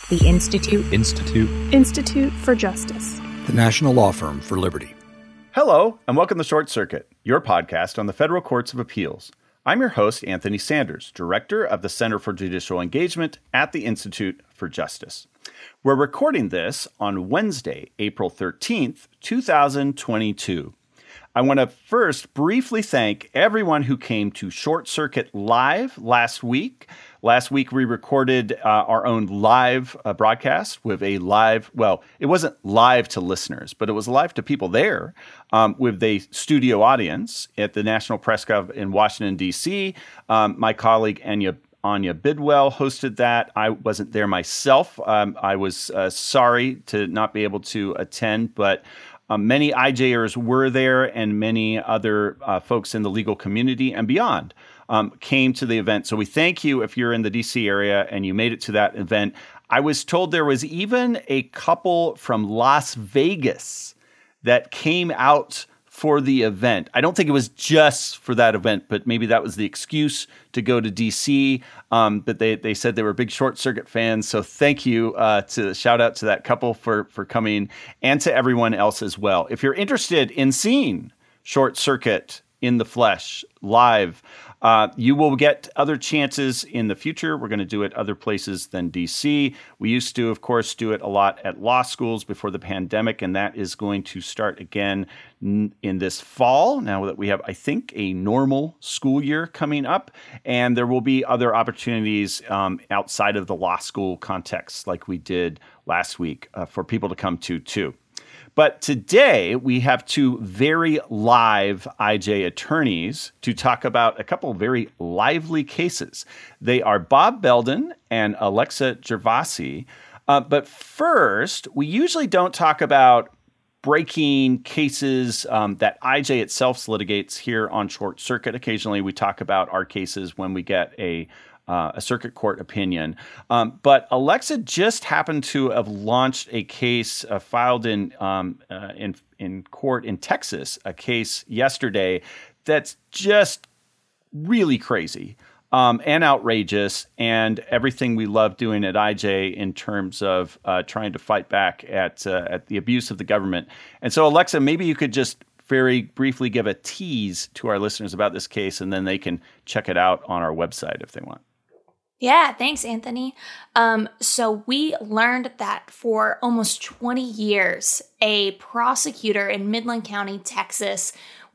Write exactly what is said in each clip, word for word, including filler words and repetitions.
The Institute. Institute. Institute for Justice. The National Law Firm for Liberty. Hello, and welcome to Short Circuit, your podcast on the Federal Courts of Appeals. I'm your host, Anthony Sanders, Director of the Center for Judicial Engagement at the Institute for Justice. We're recording this on Wednesday, April thirteenth, twenty twenty-two. I want to first briefly thank everyone who came to Short Circuit Live last week. Last week, we recorded uh, our own live uh, broadcast with a live, well, it wasn't live to listeners, but it was live to people there um, with a studio audience at the National Press Club in Washington, D C. Um, my colleague, Anya Anya Bidwell, hosted that. I wasn't there myself. Um, I was uh, sorry to not be able to attend, but Um, many I J ers were there, and many other uh, folks in the legal community and beyond um, came to the event. So we thank you if you're in the D C area and you made it to that event. I was told there was even a couple from Las Vegas that came out for the event. I don't think it was just for that event, but maybe that was the excuse to go to D C. Um, but they they said they were big Short Circuit fans. So thank you uh, to shout out to that couple for for coming, and to everyone else as well. If you're interested in seeing Short Circuit in the flesh live, Uh, you will get other chances in the future. We're going to do it other places than D C. We used to, of course, do it a lot at law schools before the pandemic, and that is going to start again n- in this fall, now that we have, I think, a normal school year coming up. And there will be other opportunities um, outside of the law school context, like we did last week, uh, for people to come to, too. But today, we have two very live I J attorneys to talk about a couple of very lively cases. They are Bob Belden and Alexa Gervasi. Uh, but first, we usually don't talk about breaking cases um, that I J itself litigates here on Short Circuit. Occasionally, we talk about our cases when we get a Uh, a circuit court opinion. Um, but Alexa just happened to have launched a case uh, filed in, um, uh, in in court in Texas, a case yesterday that's just really crazy um, and outrageous, and everything we love doing at I J in terms of uh, trying to fight back at uh, at the abuse of the government. And so, Alexa, maybe you could just very briefly give a tease to our listeners about this case, and then they can check it out on our website if they want. Yeah, thanks, Anthony. Um, so we learned that for almost twenty years, a prosecutor in Midland County, Texas,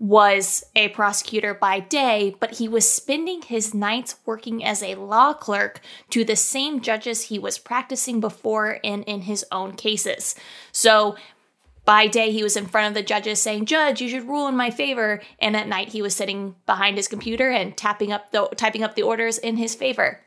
was a prosecutor by day, but he was spending his nights working as a law clerk to the same judges he was practicing before and in his own cases. So by day, he was in front of the judges saying, "Judge, you should rule in my favor." And at night, he was sitting behind his computer and tapping up the, typing up the orders in his favor.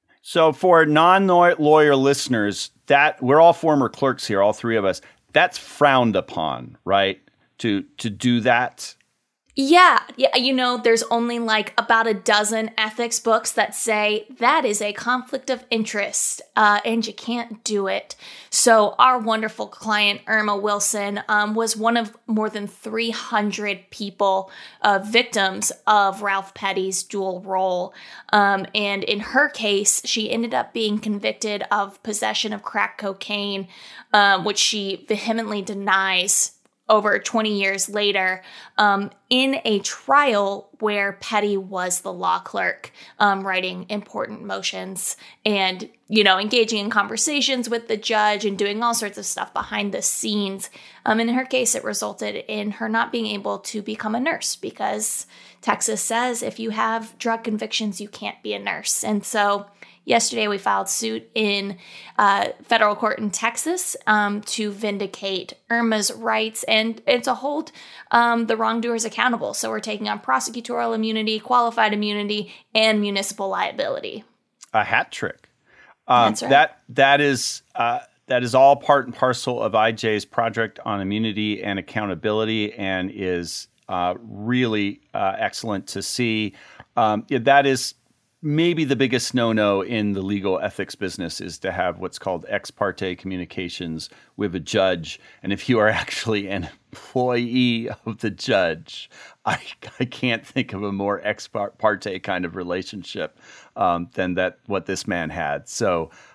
So for non-lawyer listeners, that we're all former clerks here, all three of us, that's frowned upon, right? To to do that? Yeah, yeah. You know, there's only like about a dozen ethics books that say that is a conflict of interest uh, and you can't do it. So our wonderful client, Irma Wilson, um, was one of more than three hundred people, uh, victims of Ralph Petty's dual role. Um, and in her case, she ended up being convicted of possession of crack cocaine, um, which she vehemently denies over twenty years later, um, in a trial where Petty was the law clerk, um, writing important motions and, you know, engaging in conversations with the judge and doing all sorts of stuff behind the scenes. Um, in her case, it resulted in her not being able to become a nurse because Texas says if you have drug convictions, you can't be a nurse. And so yesterday, we filed suit in uh, federal court in Texas um, to vindicate Irma's rights and, and to hold um, the wrongdoers accountable. So we're taking on prosecutorial immunity, qualified immunity, and municipal liability. A hat trick. Um, That's right. That that is uh, that is all part and parcel of I J's project on immunity and accountability, and is uh, really uh, excellent to see. Um, yeah, that is maybe the biggest no-no in the legal ethics business, is to have what's called ex parte communications with a judge. And if you are actually an employee of the judge, I, I can't think of a more ex parte kind of relationship um, than that what this man had. So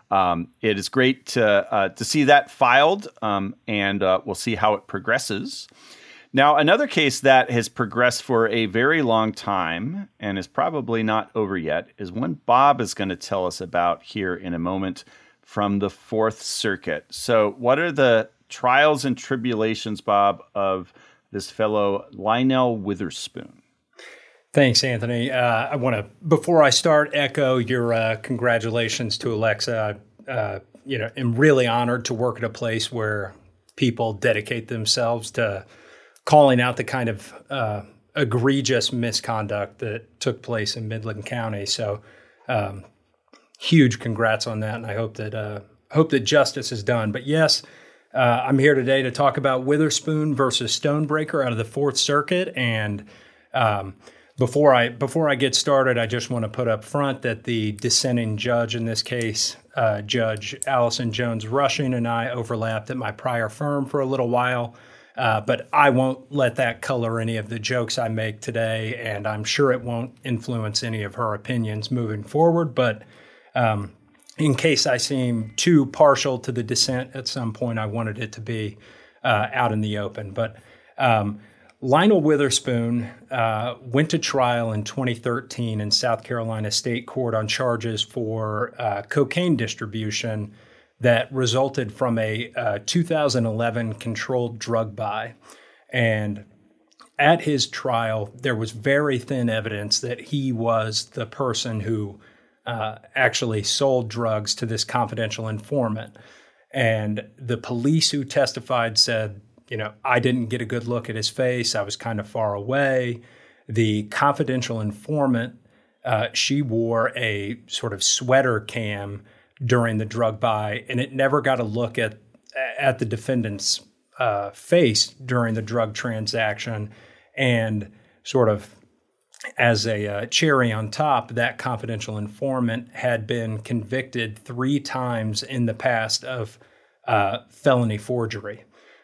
um, it is great to uh, to see that filed, um, and uh, we'll see how it progresses. Now, another case that has progressed for a very long time and is probably not over yet is one Bob is going to tell us about here in a moment from the Fourth Circuit. So what are the trials and tribulations, Bob, of this fellow Lionel Witherspoon? Thanks, Anthony. Uh, I want to, before I start, echo your uh, congratulations to Alexa. Uh, you know, I'm really honored to work at a place where people dedicate themselves to calling out the kind of uh, egregious misconduct that took place in Midland County. So, um, huge congrats on that, and I hope that uh, hope that justice is done. But yes, uh, I'm here today to talk about Witherspoon versus Stonebreaker out of the Fourth Circuit. And um, before I before I get started, I just want to put up front that the dissenting judge in this case, uh, Judge Allison Jones Rushing, and I overlapped at my prior firm for a little while. Uh, but I won't let that color any of the jokes I make today, and I'm sure it won't influence any of her opinions moving forward. But um, in case I seem too partial to the dissent at some point, I wanted it to be uh, out in the open. But um, Lionel Witherspoon uh, went to trial in twenty thirteen in South Carolina State Court on charges for uh, cocaine distribution that resulted from a uh, two thousand eleven controlled drug buy. And at his trial, there was very thin evidence that he was the person who uh, actually sold drugs to this confidential informant. And the police who testified said, you know, I didn't get a good look at his face. I was kind of far away. The confidential informant, uh, she wore a sort of sweater cam during the drug buy, and it never got a look at at the defendant's uh, face during the drug transaction. And sort of as a uh, cherry on top, that confidential informant had been convicted three times in the past of uh, felony forgery.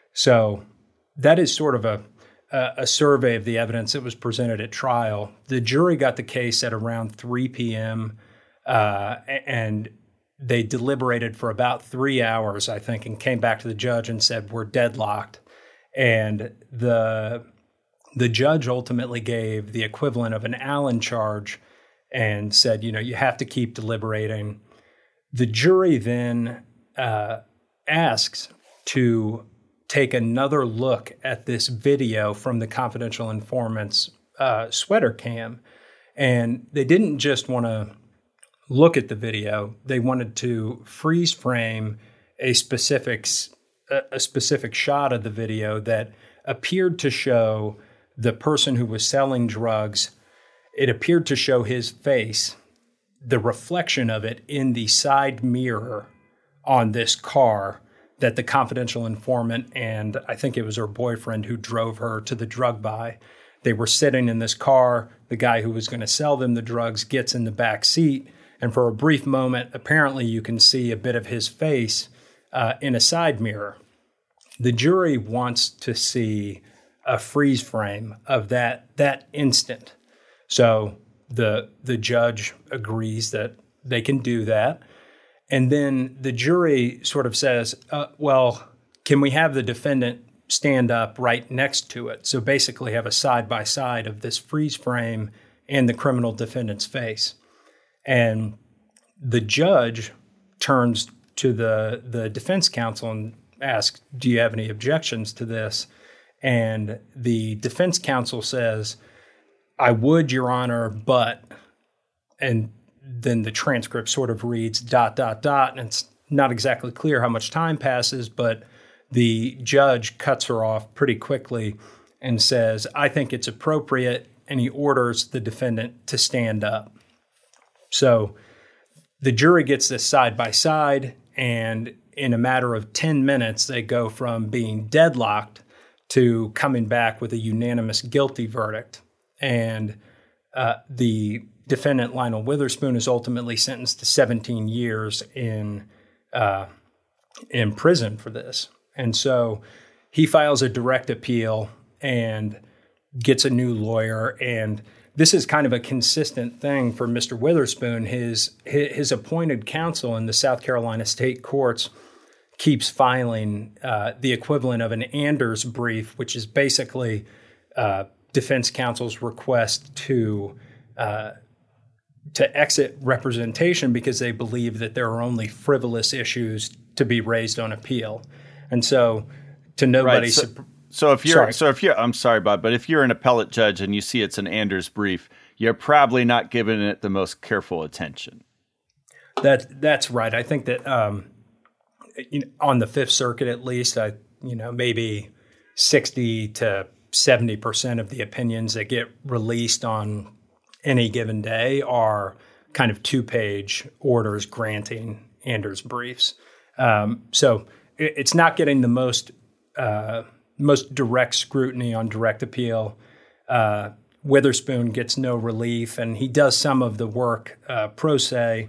So that is sort of a, a a survey of the evidence that was presented at trial. The jury got the case at around three p.m. Uh, and they deliberated for about three hours, I think, and came back to the judge and said, we're deadlocked. And the the judge ultimately gave the equivalent of an Allen charge and said, you know, you have to keep deliberating. The jury then uh, asks to take another look at this video from the confidential informant's uh, sweater cam. And they didn't just want to look at the video. They wanted to freeze frame a specific a specific shot of the video that appeared to show the person who was selling drugs. It appeared to show his face, the reflection of it in the side mirror on this car that the confidential informant and I think it was her boyfriend who drove her to the drug buy. They were sitting in this car. The guy who was going to sell them the drugs gets in the back seat. And for a brief moment, apparently you can see a bit of his face uh, in a side mirror. The jury wants to see a freeze frame of that that instant. So the the judge agrees that they can do that. And then the jury sort of says, uh, well, can we have the defendant stand up right next to it? So basically have a side-by-side of this freeze frame and the criminal defendant's face. And the judge turns to the, the defense counsel and asks, do you have any objections to this? And the defense counsel says, I would, Your Honor, but, and then the transcript sort of reads dot, dot, dot, and it's not exactly clear how much time passes, but the judge cuts her off pretty quickly and says, I think it's appropriate, and he orders the defendant to stand up. So the jury gets this side by side, and in a matter of ten minutes, they go from being deadlocked to coming back with a unanimous guilty verdict. And uh, the defendant, Lionel Witherspoon, is ultimately sentenced to seventeen years in uh, in prison for this. And so he files a direct appeal and gets a new lawyer. And this is kind of a consistent thing for Mister Witherspoon. His, his, his appointed counsel in the South Carolina state courts keeps filing uh, the equivalent of an Anders brief, which is basically uh, defense counsel's request to uh, to exit representation because they believe that there are only frivolous issues to be raised on appeal. And so to nobody's... Right. So, so if you're, sorry. so if you're, I'm sorry, Bob, but if you're an appellate judge and you see it's an Anders brief, you're probably not giving it the most careful attention. That That's right. I think that um, you know, on the Fifth Circuit, at least, I, you know, maybe sixty to seventy percent of the opinions that get released on any given day are kind of two-page orders granting Anders briefs. Um, so it, it's not getting the most uh, most direct scrutiny on direct appeal. Uh, Witherspoon gets no relief, and he does some of the work uh, pro se.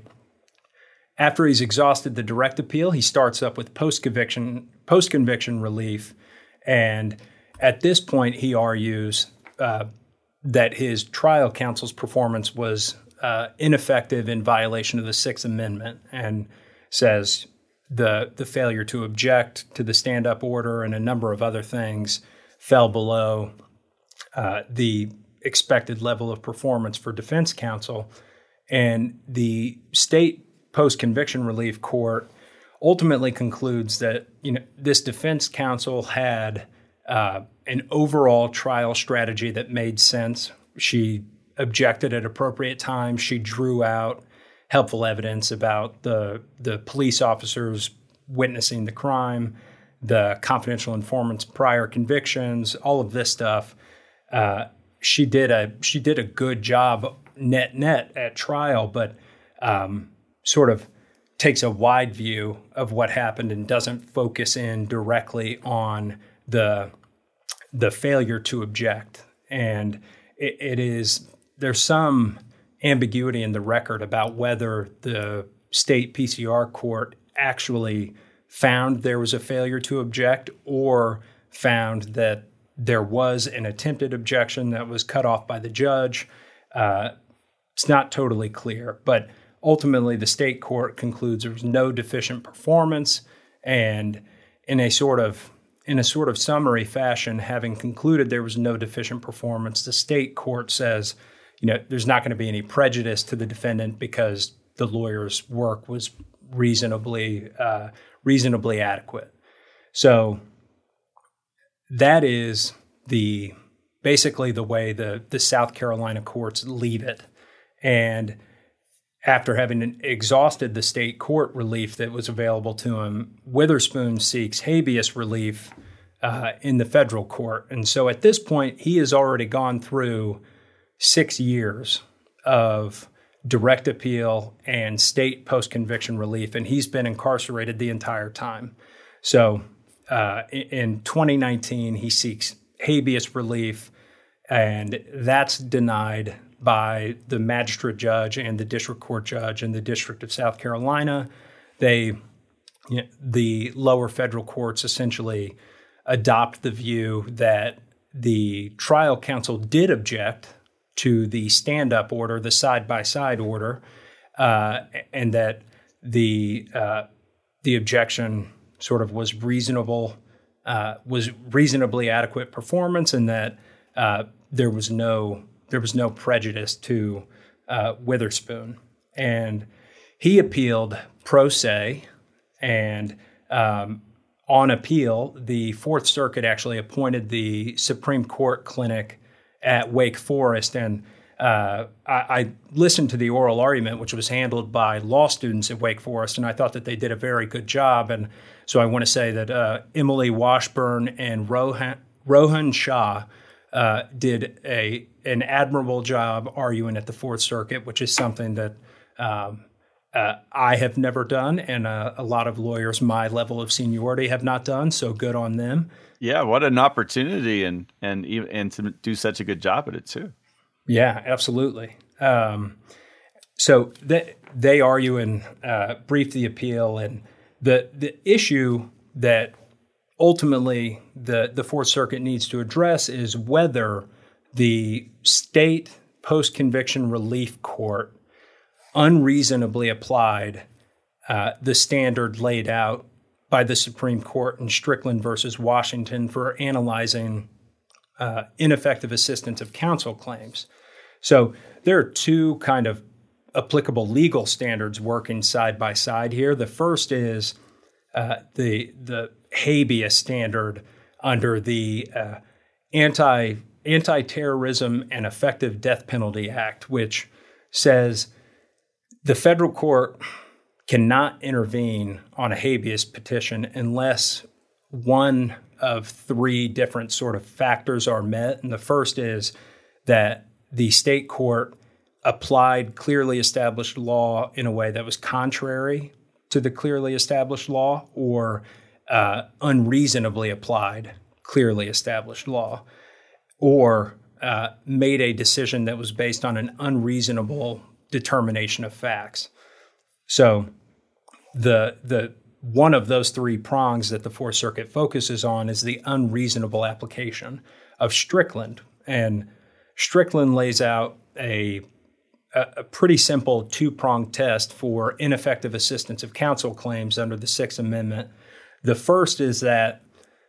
After he's exhausted the direct appeal, he starts up with post-conviction post-conviction relief, and at this point, he argues uh, that his trial counsel's performance was uh, ineffective in violation of the Sixth Amendment, and says the the failure to object to the stand-up order and a number of other things fell below uh, the expected level of performance for defense counsel. And the state post-conviction relief court ultimately concludes that, you know, this defense counsel had uh, an overall trial strategy that made sense. She objected at appropriate times. She drew out helpful evidence about the the police officers witnessing the crime, the confidential informant's prior convictions, all of this stuff. Uh, she did a she did a good job net net at trial, but um, sort of takes a wide view of what happened and doesn't focus in directly on the the failure to object. And it, it is there's some ambiguity in the record about whether the state P C R court actually found there was a failure to object or found that there was an attempted objection that was cut off by the judge. Uh, it's not totally clear, but ultimately the state court concludes there was no deficient performance, and in a sort of in a sort of summary fashion, having concluded there was no deficient performance, the state court says, you know, there's not going to be any prejudice to the defendant because the lawyer's work was reasonably uh, reasonably adequate. So that is the basically the way the the South Carolina courts leave it. And after having exhausted the state court relief that was available to him, Witherspoon seeks habeas relief uh, in the federal court. And so at this point, he has already gone through six years of direct appeal and state post-conviction relief, and he's been incarcerated the entire time. So uh, in twenty nineteen, he seeks habeas relief, and that's denied by the magistrate judge and the district court judge in the District of South Carolina. They, you know, the lower federal courts essentially adopt the view that the trial counsel did object to the stand-up order, the side-by-side order, uh, and that the uh, the objection sort of was reasonable, uh, was reasonably adequate performance, and that uh, there was no there was no prejudice to uh, Witherspoon. And he appealed pro se, and um, on appeal, the Fourth Circuit actually appointed the Supreme Court clinic at Wake Forest, and uh, I, I listened to the oral argument, which was handled by law students at Wake Forest, and I thought that they did a very good job. And so I want to say that uh, Emily Washburn and Rohan, Rohan Shah uh, did a an admirable job arguing at the Fourth Circuit, which is something that um, uh, I have never done, and uh, a lot of lawyers my level of seniority have not done. So good on them. Yeah, what an opportunity, and and and to do such a good job at it too. Yeah, absolutely. Um, so they they argue and uh, brief the appeal, and the the issue that ultimately the the Fourth Circuit needs to address is whether the state post-conviction relief court unreasonably applied uh, the standard laid out by the Supreme Court in Strickland versus Washington for analyzing uh, ineffective assistance of counsel claims. So there are two kind of applicable legal standards working side by side here. The first is uh, the the habeas standard under the uh, anti Anti-Terrorism and Effective Death Penalty Act, which says the federal court cannot intervene on a habeas petition unless one of three different sort of factors are met. And the first is that the state court applied clearly established law in a way that was contrary to the clearly established law, or uh, unreasonably applied clearly established law, or uh, made a decision that was based on an unreasonable determination of facts. So the the one of those three prongs that the Fourth Circuit focuses on is the unreasonable application of Strickland. And Strickland lays out a, a pretty simple two-pronged test for ineffective assistance of counsel claims under the Sixth Amendment. The first is that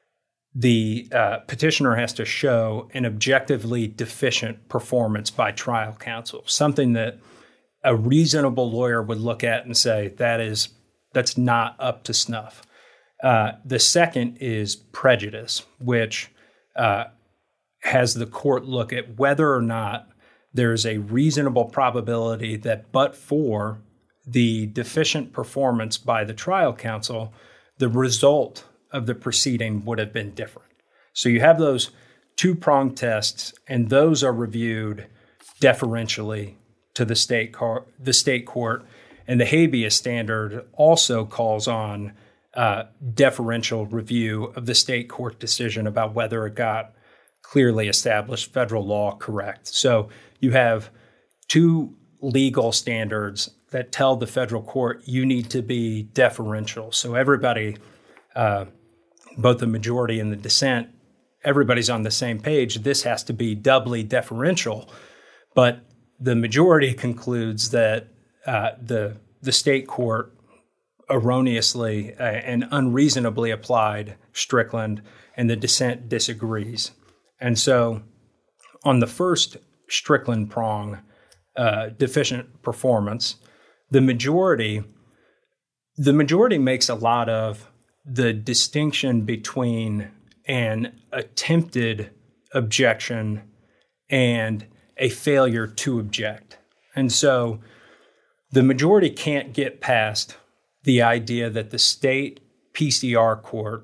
the uh, petitioner has to show an objectively deficient performance by trial counsel, something that a reasonable lawyer would look at and say, that is, that's not up to snuff. Uh, the second is prejudice, which uh, has the court look at whether or not there's a reasonable probability that but for the deficient performance by the trial counsel, the result of the proceeding would have been different. So you have those two-pronged tests, and those are reviewed deferentially to the state court, the state court, and the habeas standard also calls on uh, deferential review of the state court decision about whether it got clearly established federal law correct. So you have two legal standards that tell the federal court you need to be deferential. So everybody, uh, both the majority and the dissent, everybody's on the same page. This has to be doubly deferential. But the majority concludes that uh, the the state court erroneously uh, and unreasonably applied Strickland, and the dissent disagrees. And so on the first Strickland prong, uh, deficient performance, the majority the majority makes a lot of the distinction between an attempted objection and a failure to object. And so the majority can't get past the idea that the state P C R court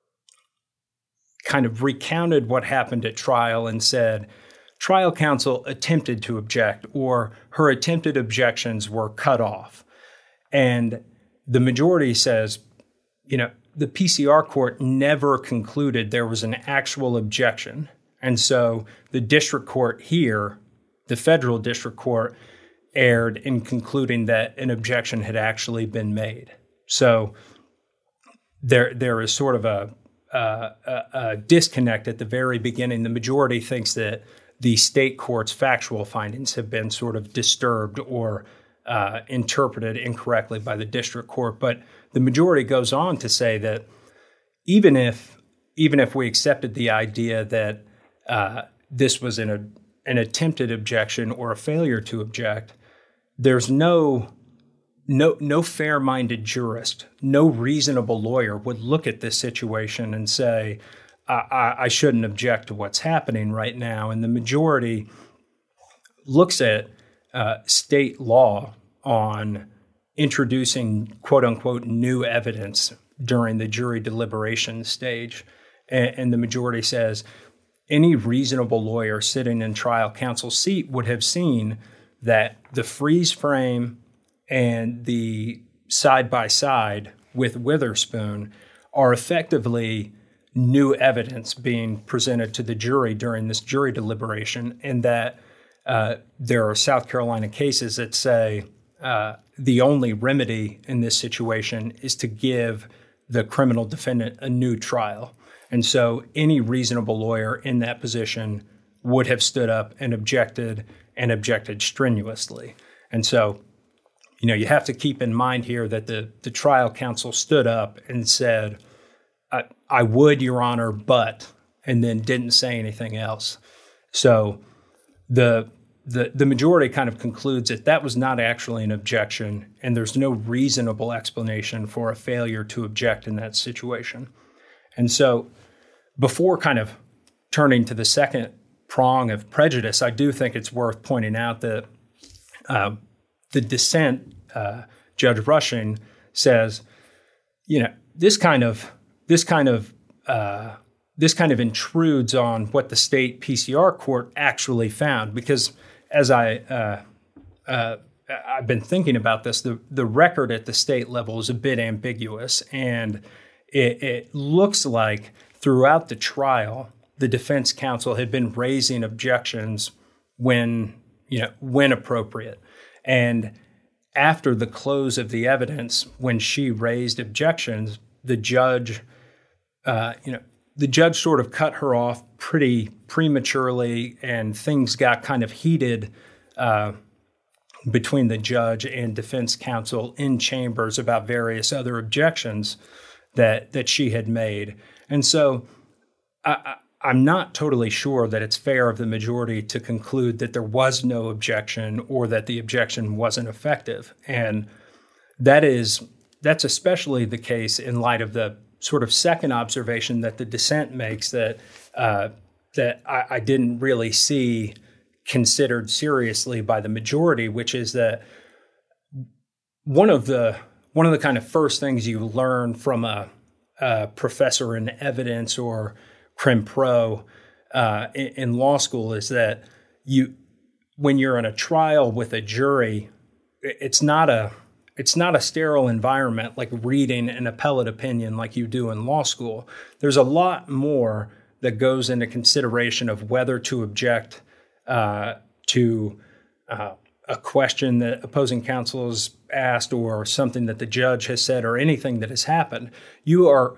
kind of recounted what happened at trial and said, trial counsel attempted to object, or her attempted objections were cut off. And the majority says, you know, the P C R court never concluded there was an actual objection. And so the district court here, the federal district court, erred in concluding that an objection had actually been made. So there, there is sort of a, a, a disconnect at the very beginning. The majority thinks that the state court's factual findings have been sort of disturbed or uh, interpreted incorrectly by the district court. But the majority goes on to say that even if even if we accepted the idea that uh, this was an, an attempted objection or a failure to object, there's no no no fair-minded jurist, no reasonable lawyer would look at this situation and say, I, I, I shouldn't object to what's happening right now. And the majority looks at uh, state law on introducing quote-unquote new evidence during the jury deliberation stage. And, and the majority says any reasonable lawyer sitting in trial counsel's seat would have seen that the freeze frame and the side-by-side with Witherspoon are effectively new evidence being presented to the jury during this jury deliberation, and that uh, there are South Carolina cases that say uh, the only remedy in this situation is to give the criminal defendant a new trial. And so any reasonable lawyer in that position would have stood up and objected and objected strenuously. And so, you know, you have to keep in mind here that the, the trial counsel stood up and said, I, I would, Your Honor, but, and then didn't say anything else. So the, the, the majority kind of concludes that that was not actually an objection, and there's no reasonable explanation for a failure to object in that situation. And so before kind of turning to the second prong of prejudice, I do think it's worth pointing out that uh, the dissent, uh, Judge Rushing, says, you know, this kind of this kind of uh, this kind of intrudes on what the state P C R court actually found, because as I uh, uh, I've been thinking about this, the the record at the state level is a bit ambiguous, and it, it looks like throughout the trial, the defense counsel had been raising objections when, you know, when appropriate. And after the close of the evidence, when she raised objections, the judge, uh, you know, the judge sort of cut her off pretty prematurely, and things got kind of heated uh, between the judge and defense counsel in chambers about various other objections that that she had made. And so I, I I'm not totally sure that it's fair of the majority to conclude that there was no objection or that the objection wasn't effective. And that is, that's especially the case in light of the sort of second observation that the dissent makes that uh, that I, I didn't really see considered seriously by the majority, which is that one of the one of the kind of first things you learn from a, a professor in evidence or crim pro uh, in, in law school is that you, when you're in a trial with a jury, it's not a it's not a sterile environment like reading an appellate opinion like you do in law school. There's a lot more that goes into consideration of whether to object uh, to uh, a question that opposing counsel has asked or something that the judge has said or anything that has happened. You are,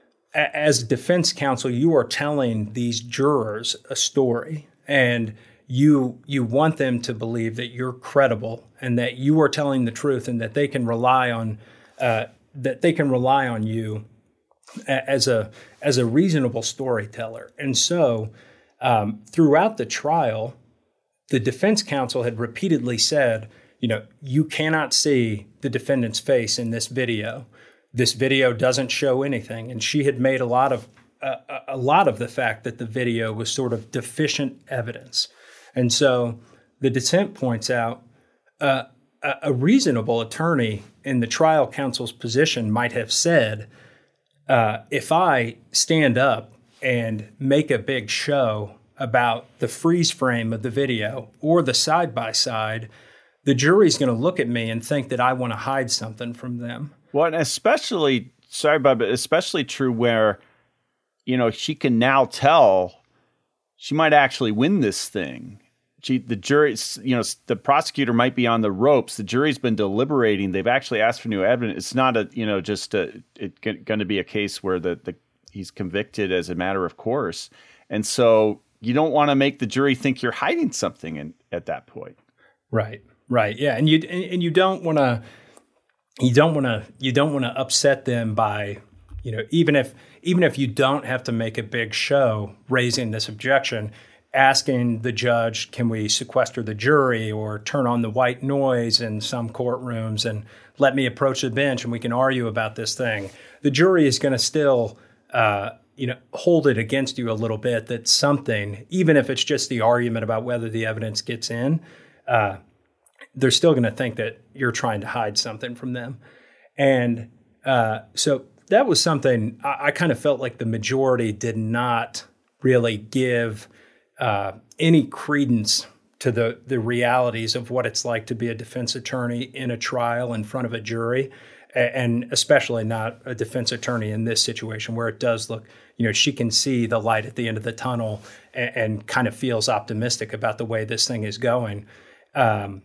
as defense counsel, you are telling these jurors a story, and you you want them to believe that you're credible and that you are telling the truth, and that they can rely on uh, that they can rely on you as a as a reasonable storyteller. And so, um, throughout the trial, the defense counsel had repeatedly said, you know, you cannot see the defendant's face in this video. This video doesn't show anything. And she had made a lot of uh, a lot of the fact that the video was sort of deficient evidence. And so the dissent points out uh, a reasonable attorney in the trial counsel's position might have said, uh, if I stand up and make a big show about the freeze frame of the video or the side-by-side, the jury's going to look at me and think that I want to hide something from them. Well, and especially, sorry, Bob, but especially true where, you know, she can now tell she might actually win this thing. She, the jury, you know, the prosecutor might be on the ropes. The jury's been deliberating. They've actually asked for new evidence. It's not a, you know, just a, it going to be a case where the, the he's convicted as a matter of course. And so you don't want to make the jury think you're hiding something in, at that point. Right. Right. Yeah. And you, and, and you don't want to, you don't want to, you don't want to upset them by, you know, even if, even if you don't have to make a big show raising this objection, asking the judge, can we sequester the jury or turn on the white noise in some courtrooms and let me approach the bench and we can argue about this thing. The jury is going to still, uh, you know, hold it against you a little bit that something, even if it's just the argument about whether the evidence gets in, uh, they're still going to think that you're trying to hide something from them. And uh, so that was something I, I kind of felt like the majority did not really give uh, any credence to the, the realities of what it's like to be a defense attorney in a trial in front of a jury, and especially not a defense attorney in this situation where it does look, you know, she can see the light at the end of the tunnel and, and kind of feels optimistic about the way this thing is going. Um,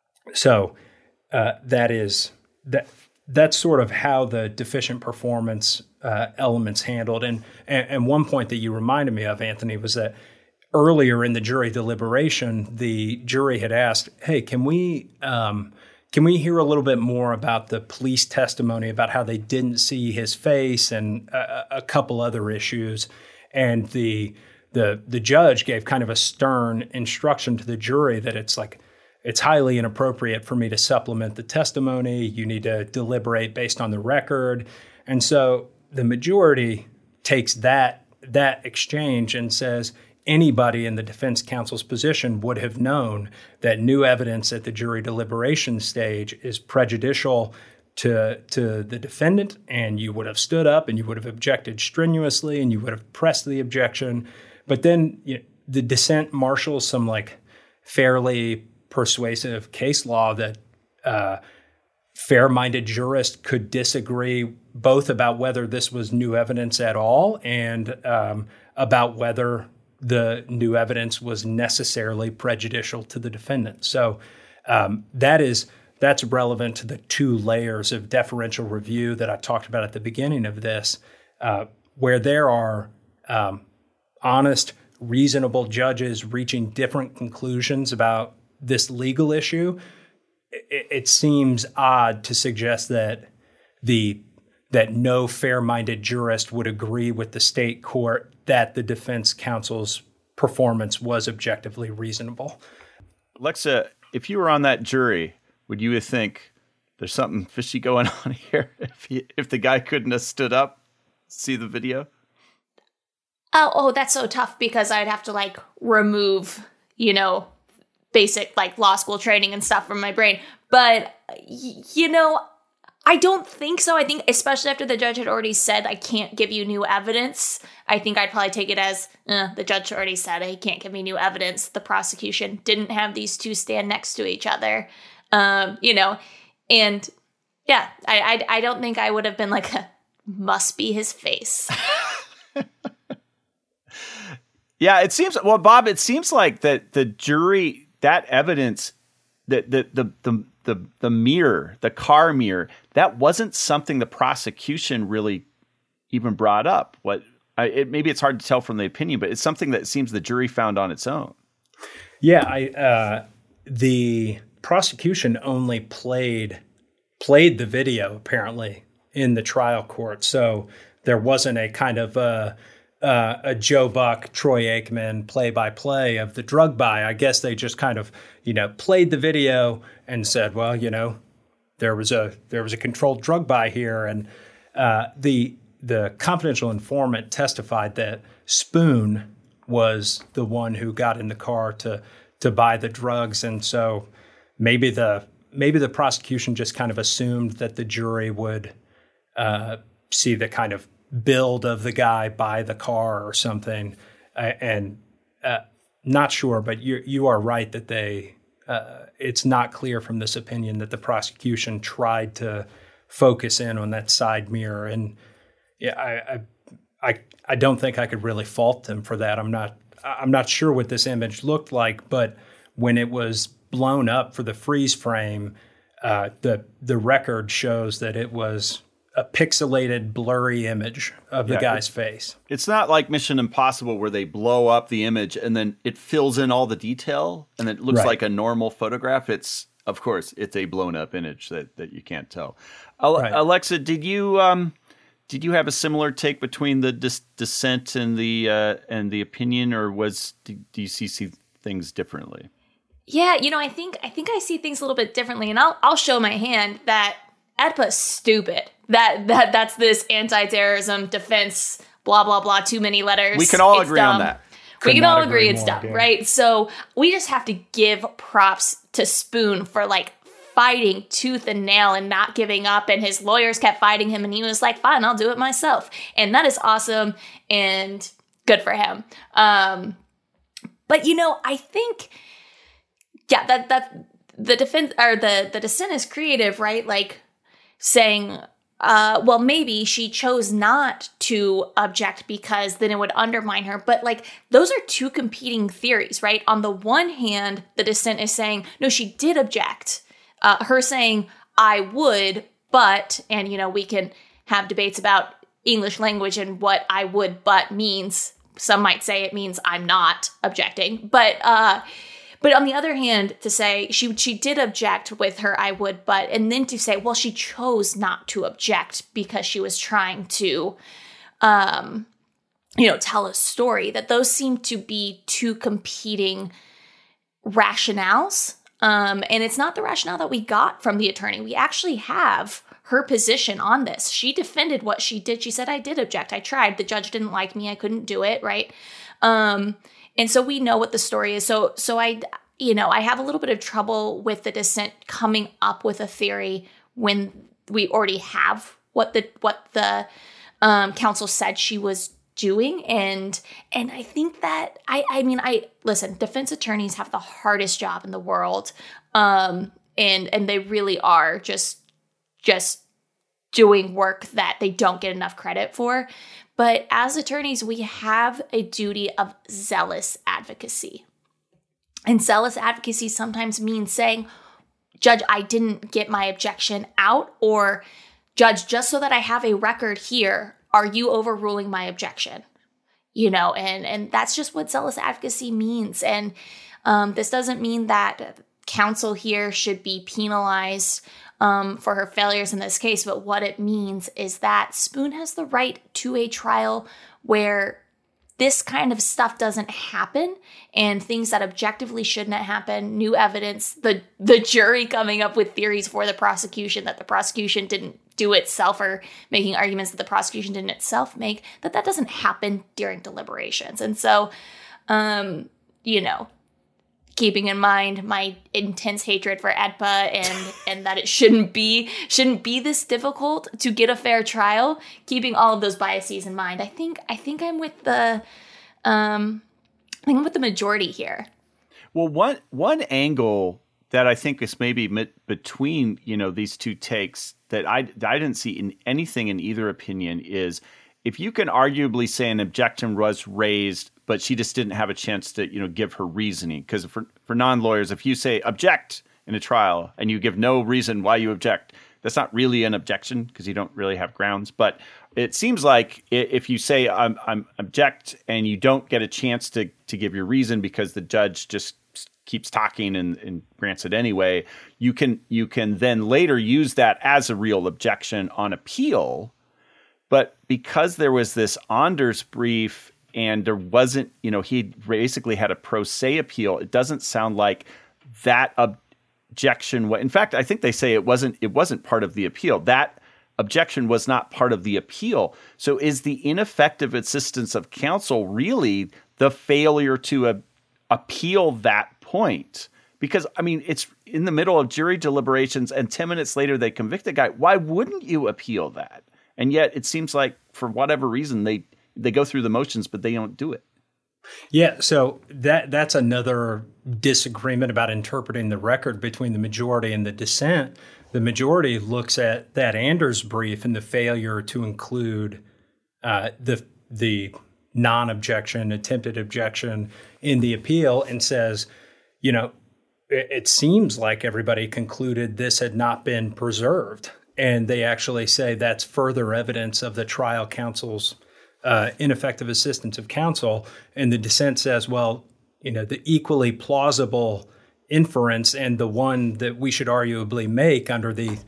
so uh, that is that that's sort of how the deficient performance uh, elements handled. And, and and one point that you reminded me of, Anthony, was that earlier in the jury deliberation, the jury had asked, hey, can we um, can we hear a little bit more about the police testimony about how they didn't see his face and a, a couple other issues? And the the the judge gave kind of a stern instruction to the jury that it's like, it's highly inappropriate for me to supplement the testimony. You need to deliberate based on the record. And so the majority takes that that exchange and says anybody in the defense counsel's position would have known that new evidence at the jury deliberation stage is prejudicial to to the defendant, and you would have stood up and you would have objected strenuously and you would have pressed the objection. But then you know, the dissent marshals some like fairly persuasive case law that uh, fair-minded jurists could disagree both about whether this was new evidence at all and um, about whether the new evidence was necessarily prejudicial to the defendant. So um, that is that's relevant to the two layers of deferential review that I talked about at the beginning of this, uh, where there are um, honest, reasonable judges reaching different conclusions about this legal issue. It, it seems odd to suggest that the that no fair-minded jurist would agree with the state court that the defense counsel's performance was objectively reasonable. Alexa, if you were on that jury, would you think there's something fishy going on here if he, if the guy couldn't have stood up, see the video? Oh, oh, that's so tough because I'd have to like remove, you know, basic like law school training and stuff from my brain. But, y- you know, I don't think so. I think especially after the judge had already said, I can't give you new evidence. I think I'd probably take it as eh, the judge already said he can't give me new evidence. The prosecution didn't have these two stand next to each other, um, you know, and yeah, I, I, I don't think I would have been like, must be his face. Yeah, it seems, well, Bob, it seems like that the jury, that evidence, that the, the, the, the, the mirror, the car mirror, that wasn't something the prosecution really even brought up. What I, it, maybe it's hard to tell from the opinion, but it's something that it seems the jury found on its own. Yeah, I, uh, the prosecution only played played the video apparently in the trial court, so there wasn't a kind of uh, uh, a Joe Buck, Troy Aikman play-by-play of the drug buy. I guess they just kind of you know played the video and said, well, you know, there was a there was a controlled drug buy here, and uh, the the confidential informant testified that Spoon was the one who got in the car to to buy the drugs, and so maybe the maybe the prosecution just kind of assumed that the jury would uh, see the kind of build of the guy buy the car or something, uh, and uh, not sure, but you you are right that they. Uh, it's not clear from this opinion that the prosecution tried to focus in on that side mirror, and yeah, I, I, I, I don't think I could really fault them for that. I'm not, I'm not sure what this image looked like, but when it was blown up for the freeze frame, uh, the the record shows that it was a pixelated, blurry image of the yeah, guy's it, face. It's not like Mission Impossible where they blow up the image and then it fills in all the detail and it looks right. like a normal photograph. It's, of course, it's a blown up image that, that you can't tell. Al- right. Alexa, did you um, did you have a similar take between the dis- dissent and the uh, and the opinion, or was do, do you see, see things differently? Yeah, you know, I think I think I see things a little bit differently, and I'll I'll show my hand that A D P A's stupid. That that that's this anti-terrorism defense, blah blah blah. Too many letters. We can all it's agree dumb. on that. We Could can not all agree agree it's more, dumb, dude. right? So we just have to give props to Spoon for like fighting tooth and nail and not giving up. And his lawyers kept fighting him, and he was like, "Fine, I'll do it myself." And that is awesome and good for him. Um, but you know, I think, yeah, that that the defense or the the dissent is creative, right? Like saying. Uh, well, maybe she chose not to object because then it would undermine her. But like, those are two competing theories, right? On the one hand, the dissent is saying, no, she did object. Uh, her saying, I would, but, and you know, we can have debates about English language and what I would, but means. some might say it means I'm not objecting. But uh, but on the other hand, to say she she did object with her I would but, and then to say, well, she chose not to object because she was trying to, um, you know, tell a story, that those seem to be two competing rationales. Um, and it's not the rationale that we got from the attorney. We actually have her position on this. She defended what she did. She said, I did object. I tried. The judge didn't like me. I couldn't do it. Right. Um, and so we know what the story is. So, so I, you know, I have a little bit of trouble with the dissent coming up with a theory when we already have what the, what the, um, counsel said she was doing. And, and I think that I, I mean, I listen, defense attorneys have the hardest job in the world. Um, and, and they really are just, just doing work that they don't get enough credit for. But as attorneys, we have a duty of zealous advocacy. And zealous advocacy sometimes means saying, Judge, I didn't get my objection out, or Judge, just so that I have a record here, are you overruling my objection? You know, and, and that's just what zealous advocacy means. And um, this doesn't mean that counsel here should be penalized um, for her failures in this case. But what it means is that Spoon has the right to a trial where this kind of stuff doesn't happen, and things that objectively shouldn't happen, new evidence, the the jury coming up with theories for the prosecution that the prosecution didn't do itself, or making arguments that the prosecution didn't itself make, that that doesn't happen during deliberations. And so, um, you know, keeping in mind my intense hatred for A D P A and and that it shouldn't be shouldn't be this difficult to get a fair trial, keeping all of those biases in mind, I think I think I'm with the um I think I'm with the majority here. Well, one one angle that I think is maybe mit- between, you know, these two takes that I I didn't see in anything in either opinion is, if you can arguably say an objection was raised, but she just didn't have a chance to, you know, give her reasoning. Because for, for non-lawyers, if you say object in a trial and you give no reason why you object, that's not really an objection because you don't really have grounds. But it seems like if you say I'm, I'm object and you don't get a chance to, to give your reason because the judge just keeps talking and, and grants it anyway, you can you can then later use that as a real objection on appeal. But because there was this Anders brief and there wasn't, you know, he basically had a pro se appeal, it doesn't sound like that objection. In fact, I think they say it wasn't it wasn't part of the appeal. That objection was not part of the appeal. So is the ineffective assistance of counsel really the failure to uh, appeal that point? Because, I mean, it's in the middle of jury deliberations and ten minutes later they convict the guy. Why wouldn't you appeal that? And yet it seems like for whatever reason, they they go through the motions, but they don't do it. Yeah, so that that's another disagreement about interpreting the record between the majority and the dissent. The majority looks at that Anders brief and the failure to include uh, the the non-objection, attempted objection in the appeal and says, you know, it, it seems like everybody concluded this had not been preserved. And they actually say that's further evidence of the trial counsel's uh, ineffective assistance of counsel. And the dissent says, well, you know, the equally plausible inference and the one that we should arguably make under the,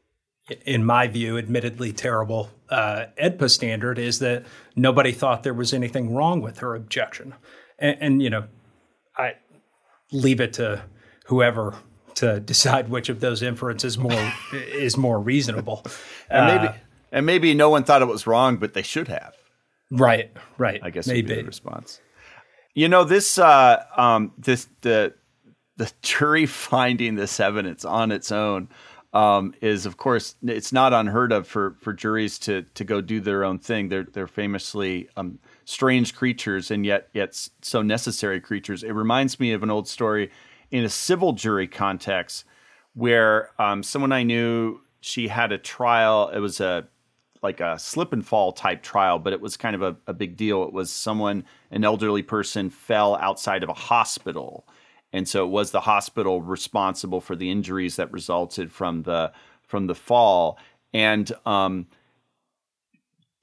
in my view, admittedly terrible uh, E D P A standard is that nobody thought there was anything wrong with her objection. And, and you know, I leave it to whoever to decide which of those inferences more is more reasonable. And maybe uh, and maybe no one thought it was wrong, but they should have. Right, right. I guess maybe would be the response. You know, this uh, um, this the the jury finding this evidence on its own um, is, of course, it's not unheard of for for juries to to go do their own thing. They're they're famously um, strange creatures, and yet yet so necessary creatures. It reminds me of an old story in a civil jury context where um, someone I knew, she had a trial. It was a like a slip and fall type trial, but it was kind of a, a big deal. It was someone, an elderly person fell outside of a hospital. And so it was the hospital responsible for the injuries that resulted from the from the fall. And um,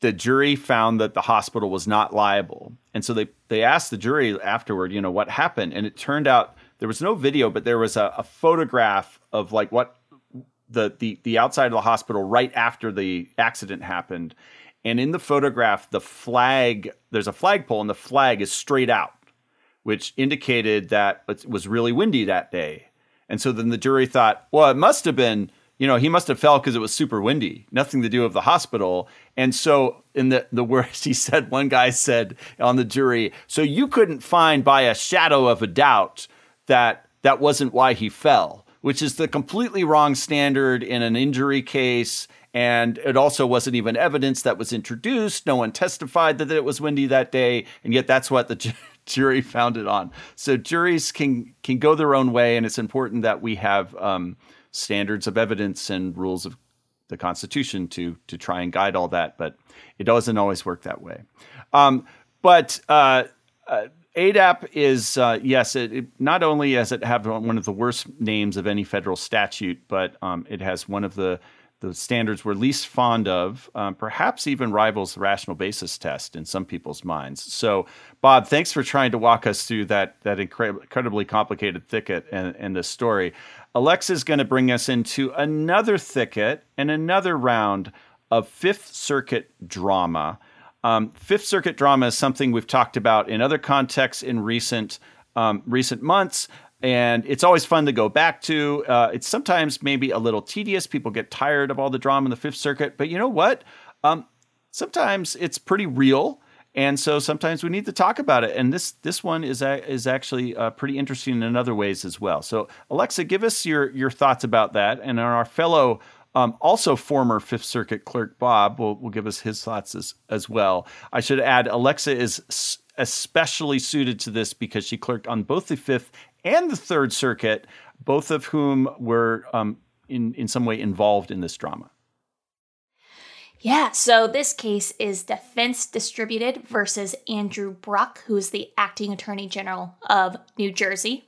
the jury found that the hospital was not liable. And so they, they asked the jury afterward, you know, what happened? And it turned out there was no video, but there was a, a photograph of like what the, the, the outside of the hospital right after the accident happened. And in the photograph, the flag, there's a flagpole and the flag is straight out, which indicated that it was really windy that day. And so then the jury thought, well, it must have been, you know, he must have fell because it was super windy, nothing to do with the hospital. And so in the, the words he said, one guy said on the jury, so you couldn't find by a shadow of a doubt that that wasn't why he fell, which is the completely wrong standard in an injury case. And it also wasn't even evidence that was introduced. No one testified that it was windy that day. And yet that's what the ju- jury found it on. So juries can can go their own way. And it's important that we have um, standards of evidence and rules of the Constitution to to try and guide all that. But it doesn't always work that way. Um, but uh, uh, A D A P is, uh, yes, it, it, not only does it have one of the worst names of any federal statute, but um, it has one of the the standards we're least fond of, um, perhaps even rivals the rational basis test in some people's minds. So, Bob, thanks for trying to walk us through that that incre- incredibly complicated thicket and, and this story. Alexa is going to bring us into another thicket and another round of Fifth Circuit drama. Um, Fifth Circuit drama is something we've talked about in other contexts in recent um, recent months. And it's always fun to go back to. Uh, it's sometimes maybe a little tedious. People get tired of all the drama in the Fifth Circuit. But you know what? Um, sometimes it's pretty real. And so sometimes we need to talk about it. And this this one is a, is actually uh, pretty interesting in other ways as well. So, Alexa, give us your, your thoughts about that. And our fellow, um, also former Fifth Circuit clerk, Bob, will, will give us his thoughts as, as well. I should add, Alexa is s- especially suited to this because she clerked on both the Fifth and the Third Circuit, both of whom were um, in, in some way involved in this drama. Yeah, so this case is Defense Distributed versus Andrew Bruck, who is the acting attorney general of New Jersey.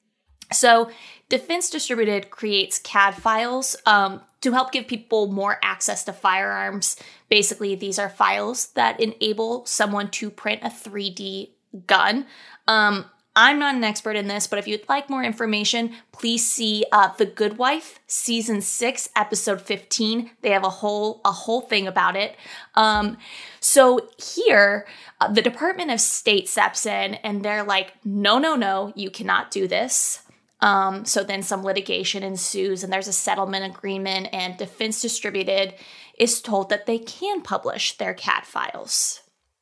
So Defense Distributed creates C A D files um, to help give people more access to firearms. Basically, these are files that enable someone to print a three D gun. Um, I'm not an expert in this, but if you'd like more information, please see uh, The Good Wife, season six, episode fifteen. They have a whole a whole thing about it. Um, so here, uh, the Department of State steps in, and they're like, "No, no, no, you cannot do this." Um, so then some litigation ensues, and there's a settlement agreement, and Defense Distributed is told that they can publish their C A D files.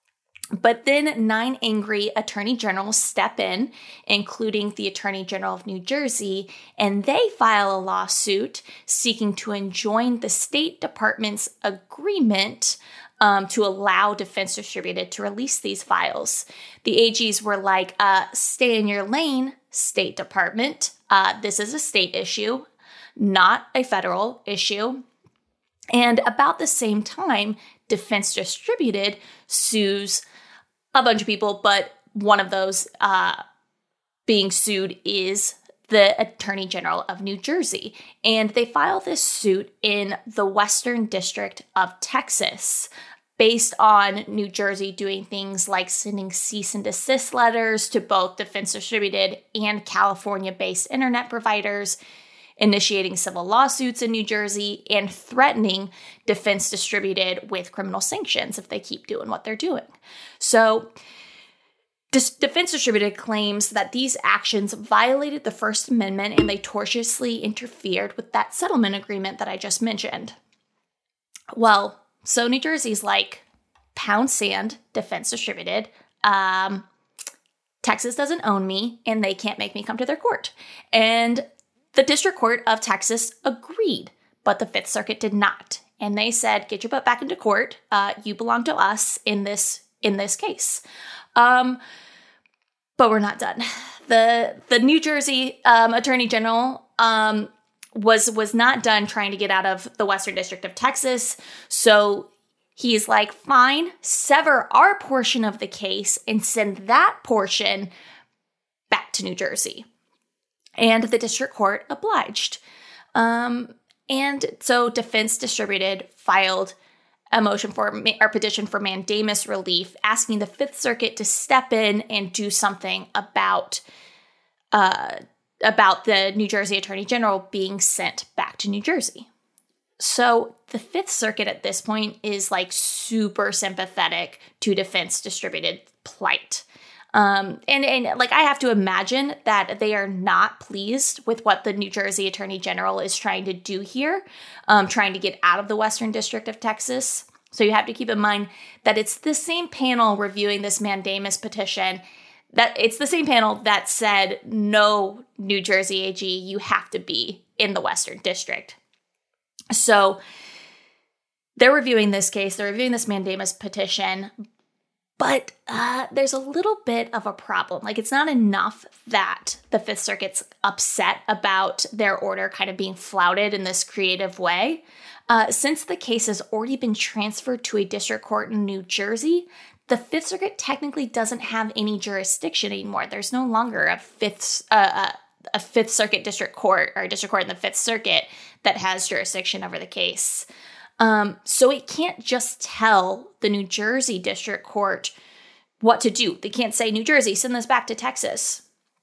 But then nine angry attorney generals step in, including the Attorney General of New Jersey, and they file a lawsuit seeking to enjoin the State Department's agreement um, to allow Defense Distributed to release these files. The A Gs were like, uh, stay in your lane, State Department. Uh, this is a state issue, not a federal issue. And about the same time, Defense Distributed sues a bunch of people, but one of those uh, being sued is the Attorney General of New Jersey. And they file this suit in the Western District of Texas based on New Jersey doing things like sending cease and desist letters to both Defense Distributed and California-based internet providers, initiating civil lawsuits in New Jersey, and threatening Defense Distributed with criminal sanctions if they keep doing what they're doing. So Defense Distributed claims that these actions violated the First Amendment and they tortiously interfered with that settlement agreement that I just mentioned. Well, so New Jersey's like, pound sand, Defense Distributed. Um, Texas doesn't own me, and they can't make me come to their court. And the District Court of Texas agreed, but the Fifth Circuit did not. And they said, get your butt back into court. Uh, you belong to us in this in this case. Um, but we're not done. The the New Jersey um, Attorney General um, was, was not done trying to get out of the Western District of Texas. So he's like, fine, sever our portion of the case and send that portion back to New Jersey. And the district court obliged. Um, and so Defense Distributed filed a motion for or petition for mandamus relief, asking the Fifth Circuit to step in and do something about uh, about the New Jersey Attorney General being sent back to New Jersey. So the Fifth Circuit at this point is like super sympathetic to defense distributed plight. Um, and, and like I have to imagine that they are not pleased with what the New Jersey Attorney General is trying to do here, um, trying to get out of the Western District of Texas. So you have to keep in mind that it's the same panel reviewing this mandamus petition, that it's the same panel that said, no, New Jersey A G, you have to be in the Western District. So they're reviewing this case, they're reviewing this mandamus petition, but uh, there's a little bit of a problem. Like, it's not enough that the Fifth Circuit's upset about their order kind of being flouted in this creative way. Uh, since the case has already been transferred to a district court in New Jersey, the Fifth Circuit technically doesn't have any jurisdiction anymore. There's no longer a Fifth uh, a Fifth Circuit district court or a district court in the Fifth Circuit that has jurisdiction over the case. Um, so it can't just tell the New Jersey District Court what to do. They can't say, New Jersey, send this back to Texas.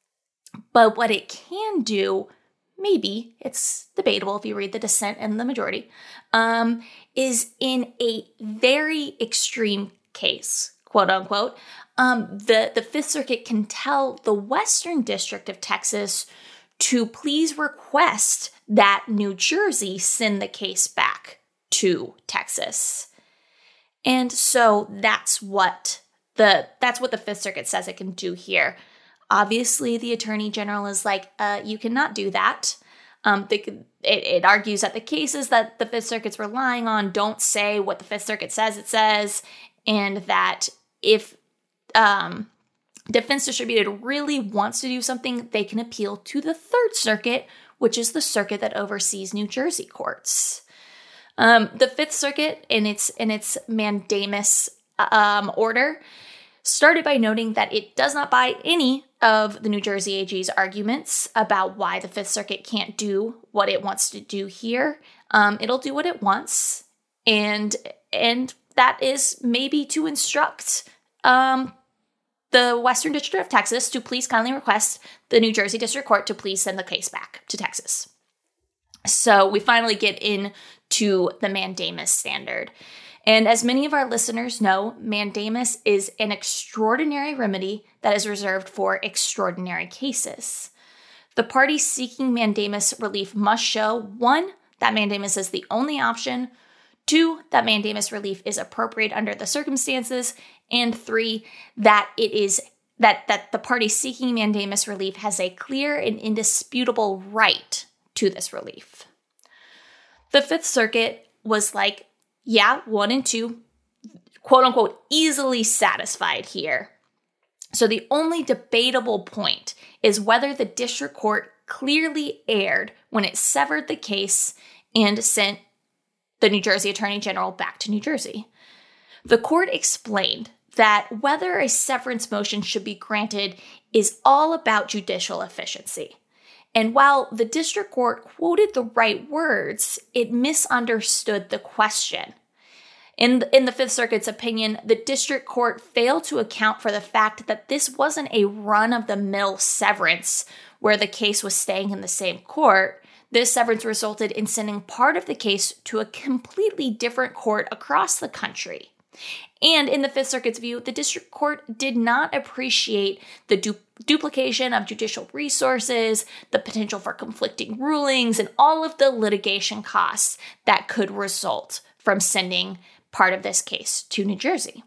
But what it can do, maybe, it's debatable if you read the dissent and the majority, um, is in a very extreme case, quote unquote, um, the, the Fifth Circuit can tell the Western District of Texas to please request that New Jersey send the case back to Texas. And so that's what the that's what the Fifth Circuit says it can do here. Obviously, the Attorney General is like, uh, you cannot do that. Um, they, it, it argues that the cases that the Fifth Circuit's relying on don't say what the Fifth Circuit says it says, and that if um, Defense Distributed really wants to do something, they can appeal to the Third Circuit, which is the circuit that oversees New Jersey courts. Um, the Fifth Circuit, in its in its mandamus um, order, started by noting that it does not buy any of the New Jersey A G's arguments about why the Fifth Circuit can't do what it wants to do here. Um, it'll do what it wants, and and that is maybe to instruct um, the Western District of Texas to please kindly request the New Jersey District Court to please send the case back to Texas. So we finally get into the mandamus standard. And as many of our listeners know, mandamus is an extraordinary remedy that is reserved for extraordinary cases. The party seeking mandamus relief must show, one, that mandamus is the only option, two, that mandamus relief is appropriate under the circumstances, and three, that it is that, that the party seeking mandamus relief has a clear and indisputable right to this relief. The Fifth Circuit was like, yeah, one and two, quote unquote, easily satisfied here. So the only debatable point is whether the district court clearly erred when it severed the case and sent the New Jersey Attorney General back to New Jersey. The court explained that whether a severance motion should be granted is all about judicial efficiency. And while the district court quoted the right words, it misunderstood the question. In, in the Fifth Circuit's opinion, the district court failed to account for the fact that this wasn't a run-of-the-mill severance where the case was staying in the same court. This severance resulted in sending part of the case to a completely different court across the country. And in the Fifth Circuit's view, the district court did not appreciate the du- duplication of judicial resources, the potential for conflicting rulings, and all of the litigation costs that could result from sending part of this case to New Jersey.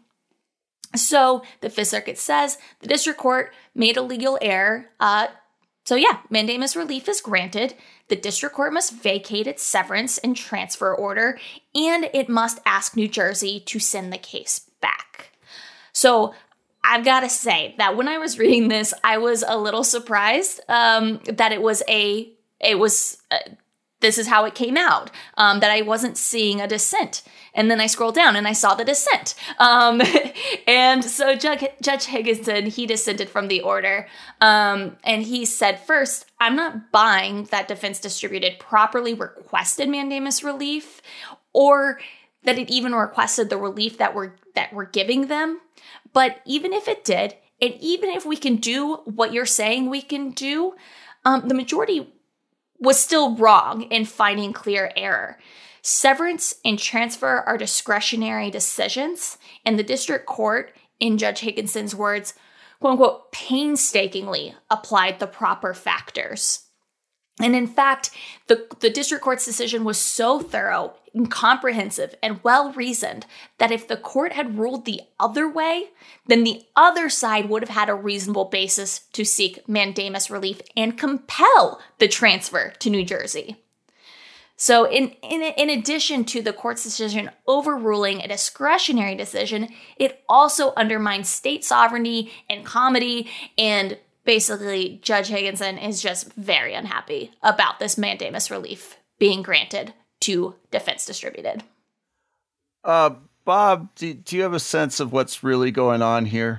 So the Fifth Circuit says the district court made a legal error. Uh, so yeah, mandamus relief is granted. The district court must vacate its severance and transfer order, and it must ask New Jersey to send the case back. So I've got to say that when I was reading this, I was a little surprised um, that it was a, it was, uh, this is how it came out, um, that I wasn't seeing a dissent. And then I scrolled down and I saw the dissent. Um, and so Judge, Judge Higginson, he dissented from the order. Um, and he said, first, I'm not buying that Defense Distributed properly requested mandamus relief, or that it even requested the relief that we're that we're giving them. But even if it did, and even if we can do what you're saying we can do, um, the majority was still wrong in finding clear error. Severance and transfer are discretionary decisions, and the district court, in Judge Higginson's words, quote unquote, painstakingly applied the proper factors. And in fact, the, the district court's decision was so thorough and comprehensive and well-reasoned that if the court had ruled the other way, then the other side would have had a reasonable basis to seek mandamus relief and compel the transfer to New Jersey. So in, in, in addition to the court's decision overruling a discretionary decision, it also undermines state sovereignty and comity, and basically, Judge Higginson is just very unhappy about this mandamus relief being granted to Defense Distributed. Uh, Bob, do, do you have a sense of what's really going on here?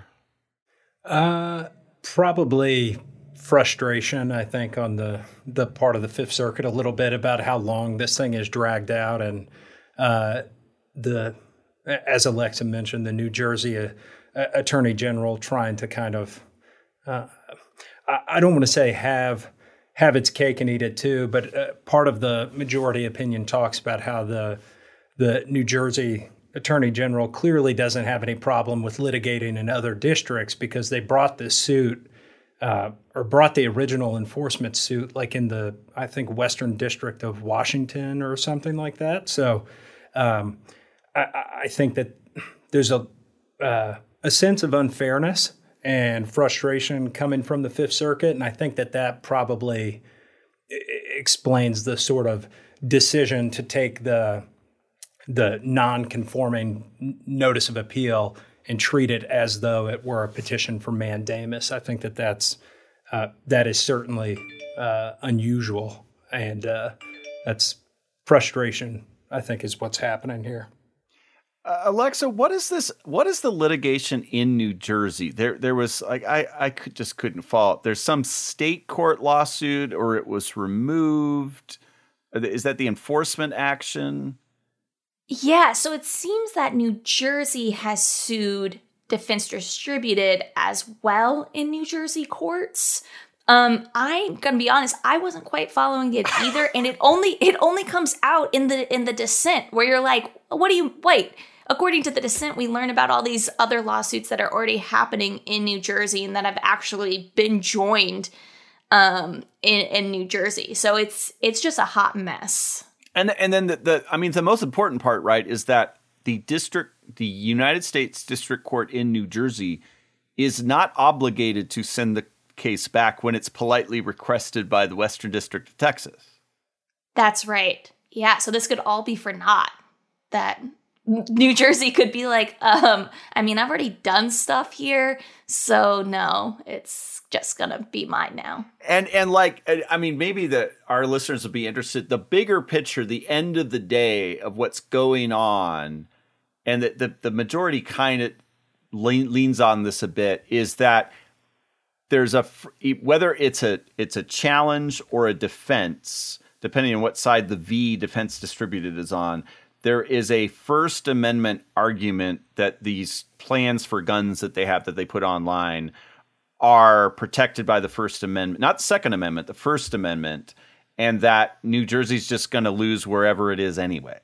Uh, probably frustration, I think, on the, the part of the Fifth Circuit a little bit about how long this thing is dragged out. And uh, the, as Alexa mentioned, the New Jersey uh, Attorney General trying to kind of, uh, I, I don't want to say have have its cake and eat it too, but uh, part of the majority opinion talks about how the the New Jersey Attorney General clearly doesn't have any problem with litigating in other districts because they brought this suit uh, or brought the original enforcement suit like in the, I think, Western District of Washington or something like that. So um, I, I think that there's a uh, a sense of unfairness and frustration coming from the Fifth Circuit. And I think that that probably explains the sort of decision to take the the non-conforming notice of appeal and treat it as though it were a petition for mandamus. I think that that's uh, that is certainly uh, unusual, and uh, that's frustration, I think, is what's happening here. Uh, Alexa, what is this? What is the litigation in New Jersey? There, there was like I, I could just couldn't follow. There's some state court lawsuit, or it was removed. Is that the enforcement action? Yeah, so it seems that New Jersey has sued Defense Distributed as well in New Jersey courts. Um, I'm gonna be honest, I wasn't quite following it either, and it only it only comes out in the in the dissent where you're like, what do you wait? According to the dissent, we learn about all these other lawsuits that are already happening in New Jersey and that have actually been joined um, in in New Jersey. So it's it's just a hot mess. And and then the, the I mean the most important part, right, is that the district, the United States District Court in New Jersey, is not obligated to send the case back when it's politely requested by the Western District of Texas. That's right. Yeah, so this could all be for naught. That New Jersey could be like, um, I mean, I've already done stuff here, so no, it's just gonna be mine now. And and like, I mean, maybe the our listeners will be interested. The bigger picture, the end of the day of what's going on, and the the, the majority kind of lean, leans on this a bit, is that there's a whether it's a it's a challenge or a defense, depending on what side the V Defense Distributed is on. There is a First Amendment argument that these plans for guns that they have that they put online are protected by the First Amendment, not the Second Amendment, the First Amendment, and that New Jersey's just going to lose wherever it is anyway.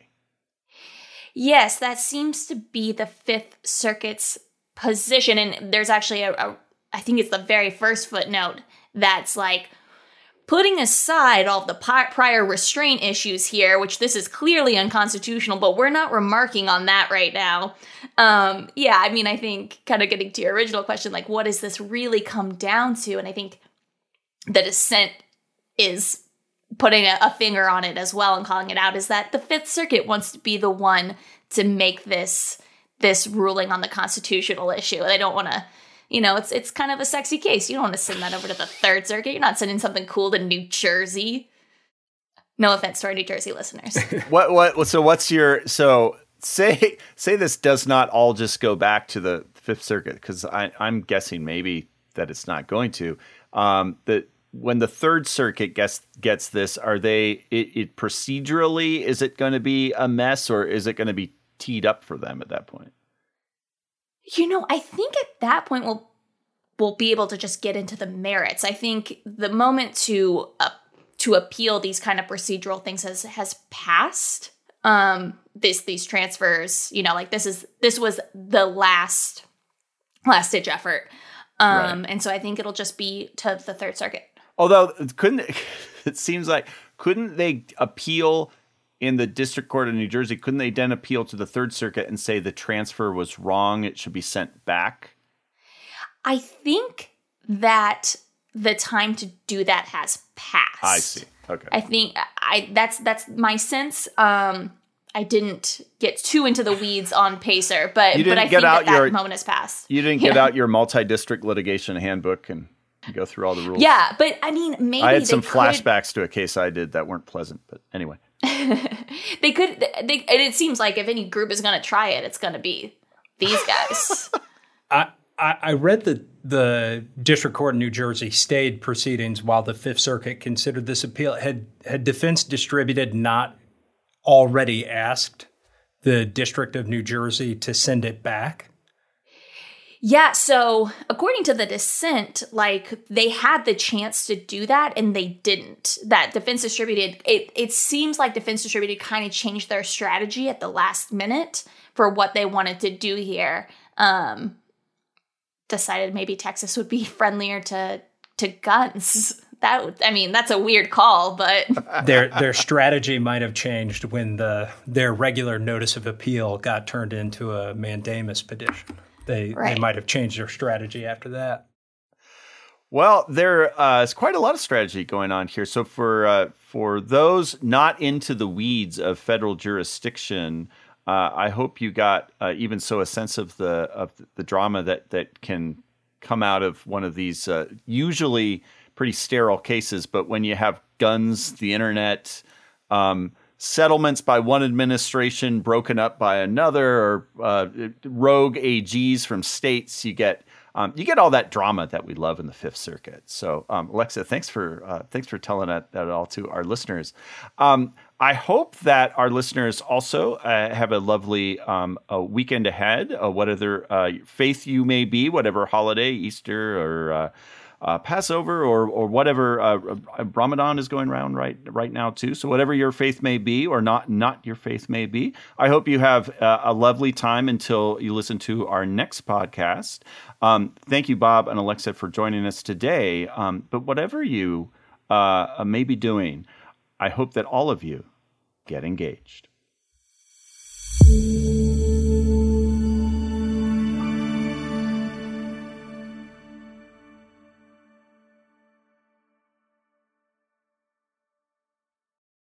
Yes, that seems to be the Fifth Circuit's position. And there's actually a, a I think it's the very first footnote that's like, putting aside all of the prior restraint issues here, which this is clearly unconstitutional, but we're not remarking on that right now. Um, yeah, I mean, I think kind of getting to your original question, like, what does this really come down to? And I think the dissent is putting a, a finger on it as well and calling it out, is that the Fifth Circuit wants to be the one to make this this ruling on the constitutional issue. They don't want to, you know, it's it's kind of a sexy case. You don't want to send that over to the Third Circuit. You're not sending something cool to New Jersey. No offense to our New Jersey listeners. what what so what's your so say say this does not all just go back to the Fifth Circuit, because I'm guessing maybe that it's not going to. Um, that when the Third Circuit gets gets this, are they it, it procedurally, is it going to be a mess, or is it going to be teed up for them at that point? You know, I think at that point we'll we'll be able to just get into the merits. I think the moment to uh, to appeal these kind of procedural things has has passed. Um, this these transfers, you know, like this is this was the last last ditch effort, um, right. And so I think it'll just be to the Third Circuit. Although couldn't it seems like couldn't they appeal in the District Court of New Jersey? Couldn't they then appeal to the Third Circuit and say the transfer was wrong? It should be sent back? I think that the time to do that has passed. I see. Okay. I think I that's that's my sense. Um, I didn't get too into the weeds on PACER, but but I think that that moment has passed. You didn't get yeah. out your multi-district litigation handbook and go through all the rules. Yeah, but I mean, maybe I had some they flashbacks could... to a case I did that weren't pleasant, but anyway. they could, they, and it seems like if any group is going to try it, it's going to be these guys. I, I I read that the District Court in New Jersey stayed proceedings while the Fifth Circuit considered this appeal. Had had Defense Distributed not already asked the District of New Jersey to send it back? Yeah, so according to the dissent, like they had the chance to do that and they didn't. That Defense Distributed, it, it seems like Defense Distributed kind of changed their strategy at the last minute for what they wanted to do here. Um, decided maybe Texas would be friendlier to to guns. That I mean, that's a weird call, but their their strategy might have changed when the their regular notice of appeal got turned into a mandamus petition. They right. they might have changed their strategy after that. Well, there uh, is quite a lot of strategy going on here. So for uh, for those not into the weeds of federal jurisdiction, uh, I hope you got uh, even so a sense of the of the drama that that can come out of one of these uh, usually pretty sterile cases. But when you have guns, the internet, um, settlements by one administration broken up by another, or uh, rogue A Gs from states, you get um, you get all that drama that we love in the Fifth Circuit. So, um, Alexa, thanks for uh, thanks for telling that, that all to our listeners. Um, I hope that our listeners also uh, have a lovely um, a weekend ahead. Uh, whatever uh, faith you may be, whatever holiday, Easter or uh, Uh, Passover or or whatever uh, Ramadan is going around right right now too. So whatever your faith may be or not not your faith may be, I hope you have uh, a lovely time until you listen to our next podcast. Um, thank you, Bob and Alexa, for joining us today. Um, but whatever you uh, may be doing, I hope that all of you get engaged.